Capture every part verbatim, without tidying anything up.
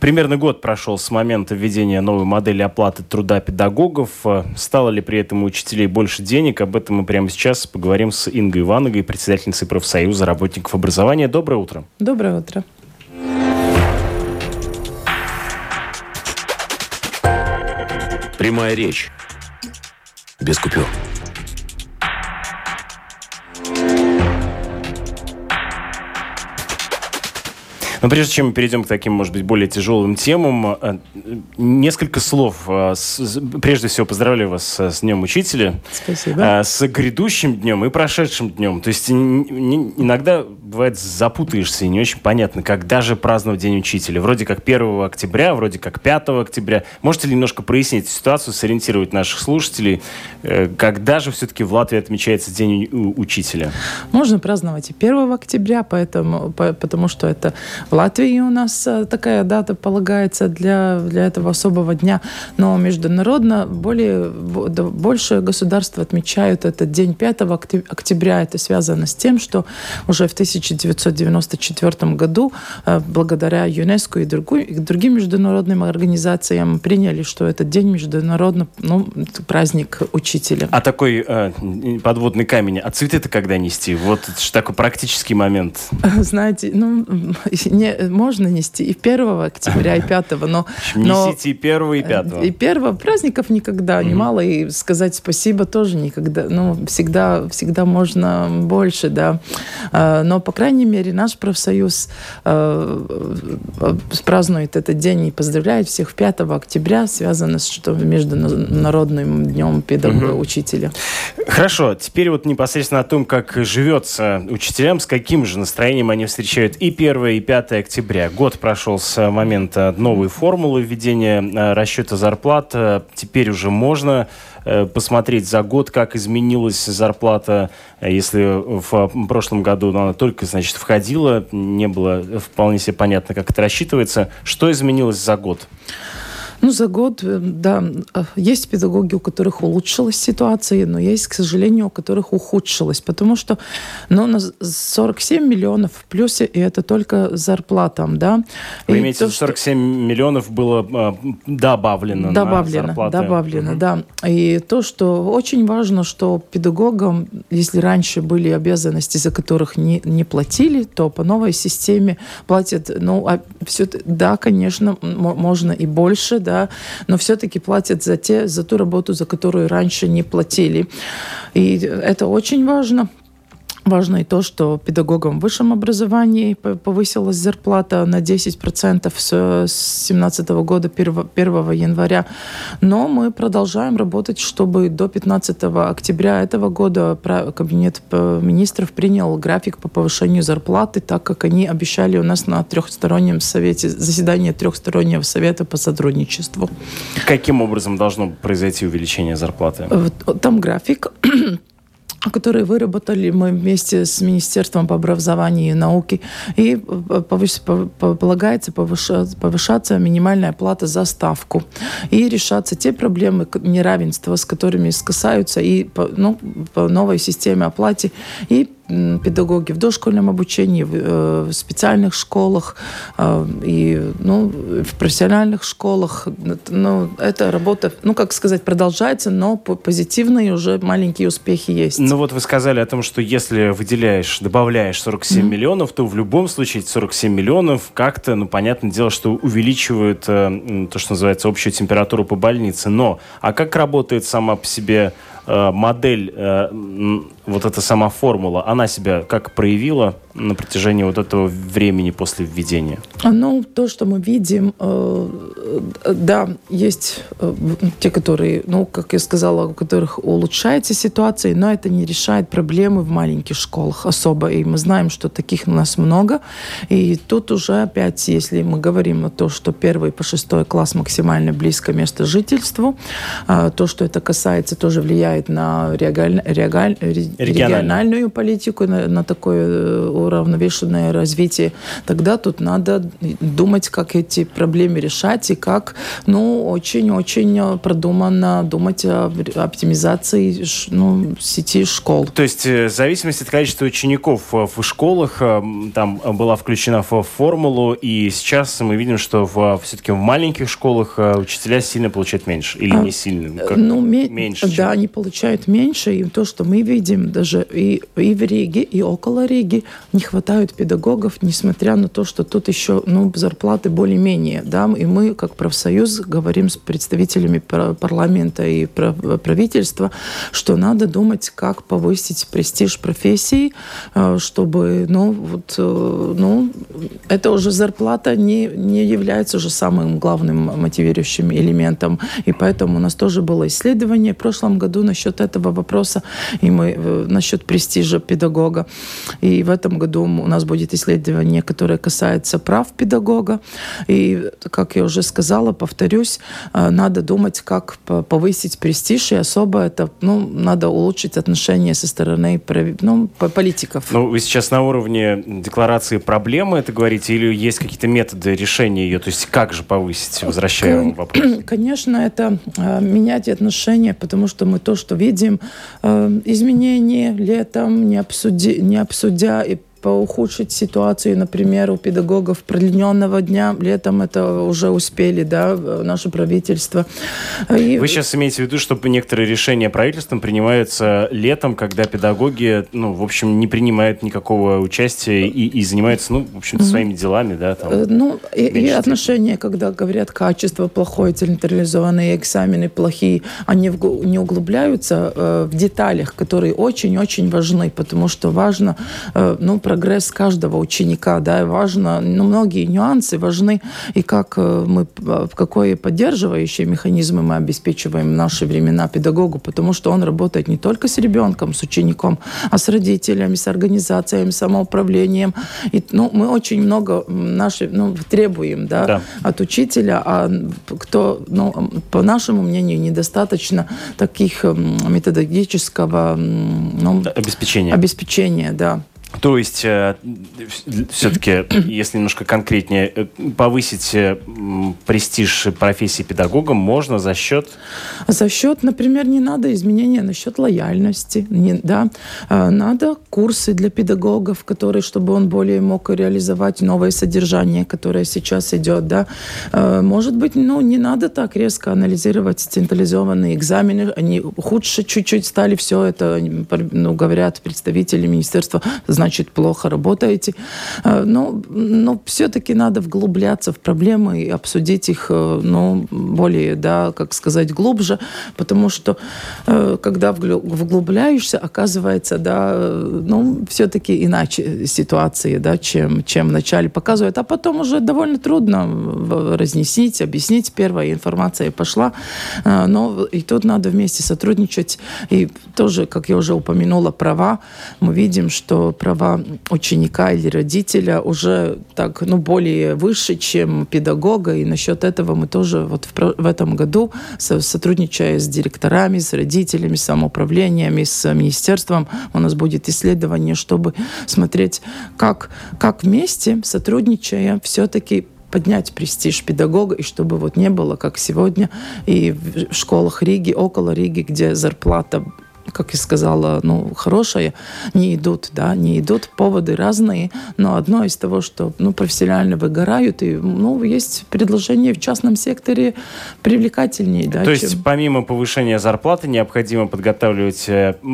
Примерно год прошел с момента введения новой модели оплаты труда педагогов. Стало ли при этом у учителей больше денег? Об этом мы прямо сейчас поговорим с Ингой Вановой, председательницей профсоюза работников образования. Доброе утро. Доброе утро. Прямая речь. Без купюр. Но прежде чем мы перейдем к таким, может быть, более тяжелым темам, несколько слов. Прежде всего, поздравляю вас с Днем Учителя. Спасибо. С грядущим днем и прошедшим днем. То есть иногда, бывает, запутаешься и не очень понятно, когда же праздновать День Учителя. Вроде как первого октября, вроде как пятого октября. Можете ли немножко прояснить ситуацию, сориентировать наших слушателей, когда же все-таки в Латвии отмечается День Учителя? Можно праздновать и первого октября, поэтому, потому что это в Латвии у нас такая дата полагается для, для этого особого дня, но международно более, больше государств отмечают этот день пятого октября. Это связано с тем, что уже в тысяча девятьсот девяносто четвёртом году благодаря ЮНЕСКО и, другой, и другим международным организациям приняли, что этот день международный, ну, праздник учителя. А такой э, подводный камень, а цветы-то когда нести? Вот это же такой практический момент. Знаете, ну... Не, можно нести и первого октября, и пятого, но... Несите и первого, и пятого. И первого. Праздников никогда mm-hmm. немало, и сказать спасибо тоже никогда. Ну, всегда, всегда можно больше, да. Но, по крайней мере, наш профсоюз празднует этот день и поздравляет всех пятого октября, связано с что Международным днем педагога, mm-hmm. учителя. Хорошо. Теперь вот непосредственно о том, как живется учителям, с каким же настроением они встречают и первое, и пятое октября. Год прошел с момента новой формулы введения расчета зарплат. Теперь уже можно посмотреть за год, как изменилась зарплата. Если в прошлом году она только, значит, входила, не было вполне себе понятно, как это рассчитывается. Что изменилось за год? Ну, за год, да, есть педагоги, у которых улучшилась ситуация, но есть, к сожалению, у которых ухудшилась, потому что, ну, на сорок семь миллионов в плюсе, и это только зарплатам, да. Вы и имеете в виду, сорок семь миллионов было э, добавлено, добавлено на зарплаты? Добавлено, угу. да. И то, что очень важно, что педагогам, если раньше были обязанности, за которых не, не платили, то по новой системе платят, ну, а все, да, конечно, можно и больше, да, Да, но все-таки платят за, те, за ту работу, за которую раньше не платили. И это очень важно. Важно и то, что педагогам в высшем образовании повысилась зарплата на десять процентов с две тысячи семнадцатого года, первого января. Но мы продолжаем работать, чтобы до пятнадцатого октября этого года Кабинет министров принял график по повышению зарплаты, так как они обещали у нас на трехстороннем совете, заседании трехстороннего совета по сотрудничеству. Каким образом должно произойти увеличение зарплаты? Там график, которые выработали мы вместе с Министерством по образованию и науке. И полагается повышаться, повышаться минимальная плата за ставку. И решаться те проблемы неравенства, с которыми касаются и по, ну, по новой системе оплаты, и педагоги в дошкольном обучении, в, в специальных школах э, и ну, в профессиональных школах. Ну, эта работа, ну, как сказать, продолжается, но позитивные уже маленькие успехи есть. Ну вот вы сказали о том, что если выделяешь, добавляешь сорок семь mm-hmm. миллионов, то в любом случае сорок семь миллионов как-то, ну, понятное дело, что увеличивают э, то, что называется, общую температуру по больнице. Но, а как работает сама по себе модель, вот эта сама формула, она себя как проявила на протяжении вот этого времени после введения? Ну, то, что мы видим, да, есть те, которые, ну, как я сказала, у которых улучшается ситуация, но это не решает проблемы в маленьких школах особо. И мы знаем, что таких у нас много. И тут уже опять, если мы говорим о том, что первый по шестой класс максимально близко место жительству, то, что это касается, тоже влияет на регаль, регаль, региональную политику, на, на такое уравновешенное развитие, тогда тут надо думать, как эти проблемы решать и как, ну, очень-очень продуманно думать о оптимизации, ну, сети школ. То есть в зависимости от количества учеников в школах там была включена в формулу, и сейчас мы видим, что в, все-таки в маленьких школах учителя сильно получают меньше или не сильно? Как ну, меньше? Да, чем? Они получают меньше, и то, что мы видим, даже и, и в Риге, и около Риги не хватает педагогов, несмотря на то, что тут еще, ну, зарплаты более-менее, да, и мы, как профсоюз, говорим с представителями парламента и правительства, что надо думать, как повысить престиж профессии, чтобы, ну, вот, ну, это уже зарплата не, не является уже самым главным мотивирующим элементом, и поэтому у нас тоже было исследование в прошлом году насчет этого вопроса, и мы насчет престижа педагога, и в этом году у нас будет исследование, которое касается прав педагога, и, как я уже сказала, повторюсь, надо думать, как повысить престиж, и особо это, ну, надо улучшить отношения со стороны, ну, политиков. Ну, вы сейчас на уровне декларации проблемы это говорите, или есть какие-то методы решения ее, то есть как же повысить, возвращаем вопрос? Конечно, это э, менять отношения, потому что мы то, что видим, э, изменения летом, не, обсуди, не обсудя и ухудшить ситуацию, например, у педагогов продленного дня. Летом это уже успели, да, наше правительство. И... Вы сейчас имеете в виду, что некоторые решения правительством принимаются летом, когда педагоги, ну, в общем, не принимают никакого участия и, и занимаются, ну, в общем-то, своими делами, да? Там, ну, и, и отношения, когда говорят, качество плохое, централизованные экзамены плохие, они в, не углубляются э, в деталях, которые очень-очень важны, потому что важно, э, ну, прогресс каждого ученика, да, и важно, ну, многие нюансы важны, и как мы, в какой поддерживающие механизмы мы обеспечиваем в наши времена педагогу, потому что он работает не только с ребенком, с учеником, а с родителями, с организациями, самоуправлением. И, ну, мы очень много наши, ну, требуем, да, да. от учителя, а кто, ну, по нашему мнению, недостаточно таких методологического, ну, обеспечения. обеспечения, да. То есть, э, все-таки, если немножко конкретнее, э, повысить э, престиж профессии педагога можно за счет? За счет, например, не надо изменения насчет лояльности, не, да, э, надо курсы для педагогов, которые, чтобы он более мог реализовать новое содержание, которое сейчас идет, да. Э, может быть, ну, не надо так резко анализировать централизованные экзамены, они худше чуть-чуть стали, все это, ну, говорят представители министерства, значит, плохо работаете. Но, но все-таки надо вглубляться в проблемы и обсудить их, ну, более, да, как сказать, глубже, потому что, когда вглубляешься, оказывается, да, ну, все-таки иначе ситуации, да, чем, чем вначале показывают, а потом уже довольно трудно разнесить, объяснить. Первая информация пошла, но и тут надо вместе сотрудничать. И тоже, как я уже упомянула, права. Мы видим, что права ученика или родителя уже так, ну, более выше, чем педагога, и насчет этого мы тоже вот в, в этом году, сотрудничая с директорами, с родителями, с самоуправлениями, с министерством, у нас будет исследование, чтобы смотреть, как, как вместе, сотрудничая, все-таки поднять престиж педагога, и чтобы вот не было, как сегодня, и в школах Риги, около Риги, где зарплата, как я сказала, ну, хорошая, не идут, да, не идут, поводы разные, но одно из того, что, ну, профессионально выгорают, и, ну, есть предложение в частном секторе привлекательнее, да. То чем... есть, помимо повышения зарплаты, необходимо подготавливать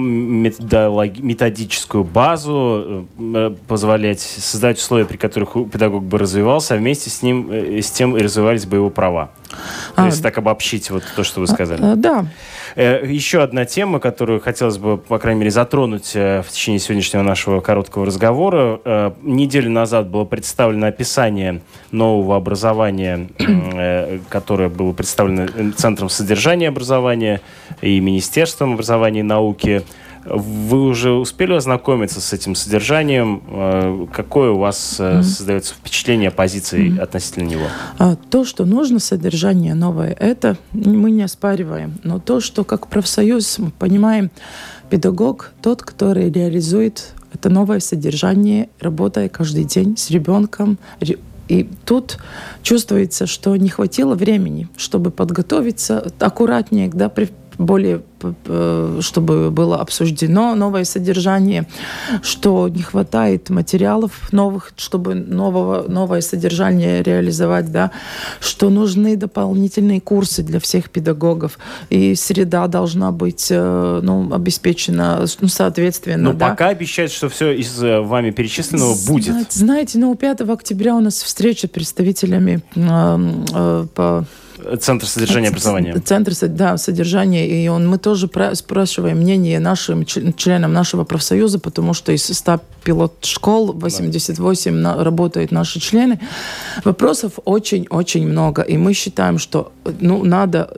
методическую базу, позволять создать условия, при которых педагог бы развивался, а вместе с ним, с тем и развивались бы его права. То есть, а, так обобщить вот то, что вы сказали. А, да. Еще одна тема, которую хотелось бы, по крайней мере, затронуть в течение сегодняшнего нашего короткого разговора. Неделю назад было представлено описание нового образования, которое было представлено Центром содержания образования и Министерством образования и науки. Вы уже успели ознакомиться с этим содержанием? Какое у вас mm-hmm. создается впечатление, позиции mm-hmm. относительно него? То, что нужно, содержание новое, это мы не оспариваем. Но то, что как профсоюз мы понимаем, педагог тот, который реализует это новое содержание, работая каждый день с ребенком. И тут чувствуется, что не хватило времени, чтобы подготовиться аккуратнее, да, при более, чтобы было обсуждено новое содержание, что не хватает материалов новых, чтобы нового, новое содержание реализовать, да, что нужны дополнительные курсы для всех педагогов, и среда должна быть, ну, обеспечена, ну, соответственно. Но да. пока обещают, что все из вами перечисленного будет. Знаете, знаете, ну, пятого октября у нас встреча с представителями э, э, по Центр содержания образования. Центр, да, содержания. И он, мы тоже спрашиваем мнение нашим членам нашего профсоюза, потому что из ста пилот-школ восемьдесят восемь на, работают наши члены. Вопросов очень-очень много. И мы считаем, что, ну, надо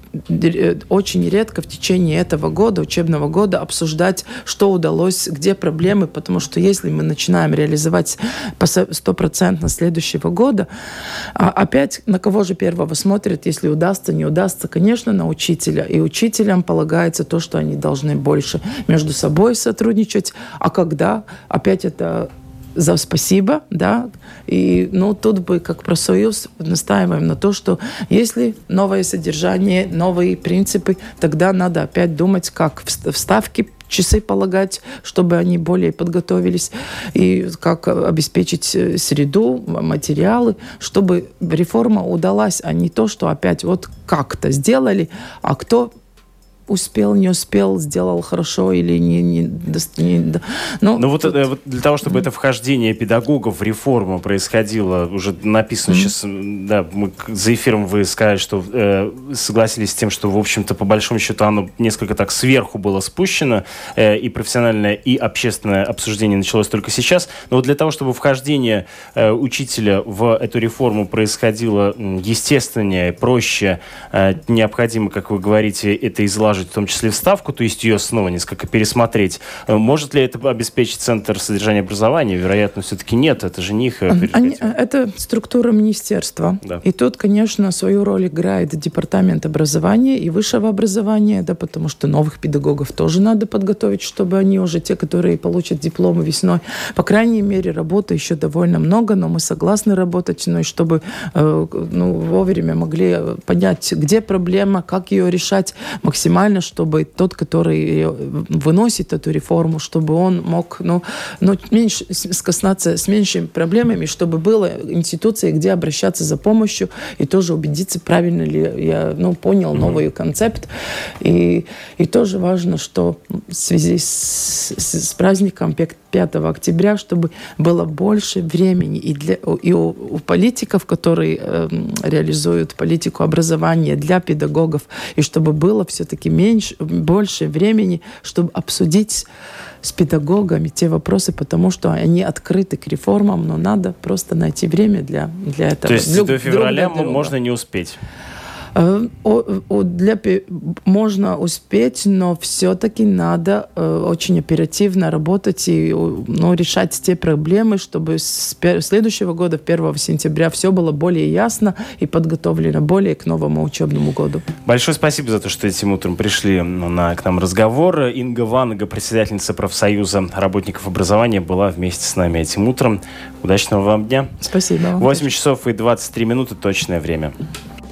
очень редко в течение этого года, учебного года, обсуждать, что удалось, где проблемы, потому что если мы начинаем реализовать по стопроцентно следующего года, а опять на кого же первого смотрят, если удастся, не удастся? Конечно, на учителя. И учителям полагается то, что они должны больше между собой сотрудничать. А когда? Опять это за спасибо, да, и, ну, тут бы, как профсоюз, настаиваем на то, что если новое содержание, новые принципы, тогда надо опять думать, как вставки, часы полагать, чтобы они более подготовились, и как обеспечить среду, материалы, чтобы реформа удалась, а не то, что опять вот как-то сделали, а кто успел, не успел, сделал хорошо или не... не, не ну, ну вот, тут... вот для того, чтобы mm-hmm. это вхождение педагогов в реформу происходило, уже написано mm-hmm. сейчас, да, мы, за эфиром вы сказали, что э, согласились с тем, что, в общем-то, по большому счету, оно несколько так сверху было спущено, э, и профессиональное, и общественное обсуждение началось только сейчас. Но вот для того, чтобы вхождение э, учителя в эту реформу происходило естественнее, проще, э, необходимо, как вы говорите, это изложить, в том числе в ставку, то есть ее снова несколько пересмотреть. Может ли это обеспечить Центр содержания образования? Вероятно, все-таки нет. Это же не их Они, это структура министерства. Да. И тут, конечно, свою роль играет департамент образования и высшего образования, да, потому что новых педагогов тоже надо подготовить, чтобы они уже, те, которые получат дипломы весной, по крайней мере, работы еще довольно много, но мы согласны работать, но и чтобы э, ну, вовремя могли понять, где проблема, как ее решать максимально, чтобы тот, который выносит эту реформу, чтобы он мог, ну, ну, меньше скоснаться с меньшими проблемами, чтобы было институции, где обращаться за помощью и тоже убедиться, правильно ли я, ну, понял mm-hmm. новый концепт. И, и тоже важно, что в связи с, с, с праздником пятого октября, чтобы было больше времени и, для, и у, у политиков, которые э, реализуют политику образования, для педагогов, и чтобы было все-таки меньше, больше времени, чтобы обсудить с педагогами те вопросы, потому что они открыты к реформам, но надо просто найти время для, для этого. То есть друг, до февраля друг можно не успеть? Для, можно успеть, но все-таки надо очень оперативно работать и, ну, решать те проблемы, чтобы с следующего года, первого сентября, все было более ясно и подготовлено более к новому учебному году. Большое спасибо за то, что этим утром пришли на, к нам разговор. Инга Ванга, председательница профсоюза работников образования, была вместе с нами этим утром. Удачного вам дня. Спасибо. восемь часов и двадцать три минуты, точное время.